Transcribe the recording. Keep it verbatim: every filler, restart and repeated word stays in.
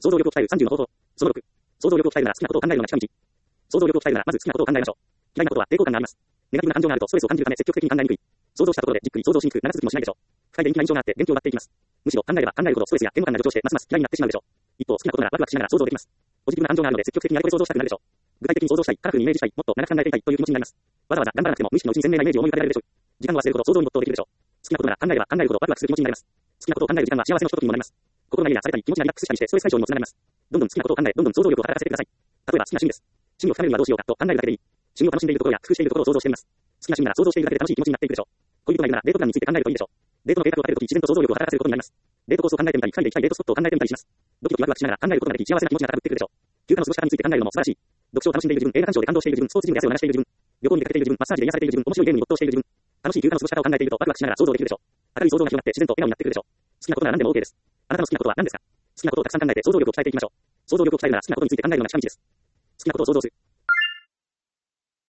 想像力を鍛えるさんじゅうの方法。そのろく。想像力を鍛えるなら好きなことを考えるのが近道。想像力を鍛えるならまず好きなことを考えましょう。嫌いなことは抵抗感があります。ネガティブな感情があるとストレスを感じるため積極的に考えにくい。想像したところでじっくり想像しにくく長続きもしないでしょう。不快で陰気な印象があって元気を奪っていきます。むしろ考えれば考えるほどストレスや嫌悪感が上昇してますます嫌いになってしまうでしょう。一方好きなことならワクワクしながら想像できます。ポジティブな感情があるので積極的にあれこれ想像したくなるでしょう。具体的に想像したい、科学にイメージしたい、もっと長く考えていたいという気持ちになります。わざわざ頑張らなくても無意識のうちに鮮明なイメージを思い浮かべられるでしょう。時間を忘れるほど想像に没頭できるでしょう。好きなことなら考えれば考えるほどワクワクする気持ちになります。好きなことを考える時間は幸せのひとときにもなります。心が癒やされたり気持ちがリラックスしたりしてストレス解消にもつながります。どんどん好きなことを考え、どんどん想像力を働かせてください。例えば好きな趣味です。趣味を深めるにはどうしようかと考えるだけでいい。趣味を楽しんでいるところや工夫しているところを想像してみます。好きな趣味なら想像しているだけで楽しい気持ちになっていくでしょう。恋人がいるならデートプランについて考えるといいでしょう。デートの計画を立てるとき自然と想像力を働かせることになります。デートコースを考えてみたり、二人で行きたいデートスポットを考えてみたりします。ドキドキワクワクしながら考えることができ幸せな気持ちが高ぶってくるでしょう。休暇の過ごし方について考えるのも素晴らしい。読書を楽しんでいる自分、映画鑑賞で感動している自分、スポーツジムで汗を流している自分、旅行に出かけている自分、マッサージで癒されている自分、面白いゲームに没頭している自分、楽しい休暇の過ごし方を考えているとワクワクしながら想像できるでしょう。明るい想像が広がって自然と笑顔になってくるでしょう。好きなことなら何でも OK です。あなたの好きなことは何ですか？好きなことをたくさん考えて想像力を鍛えていきましょう。想像力を鍛えるなら好きなことについて考えるのが近道です。好きなことを想像する。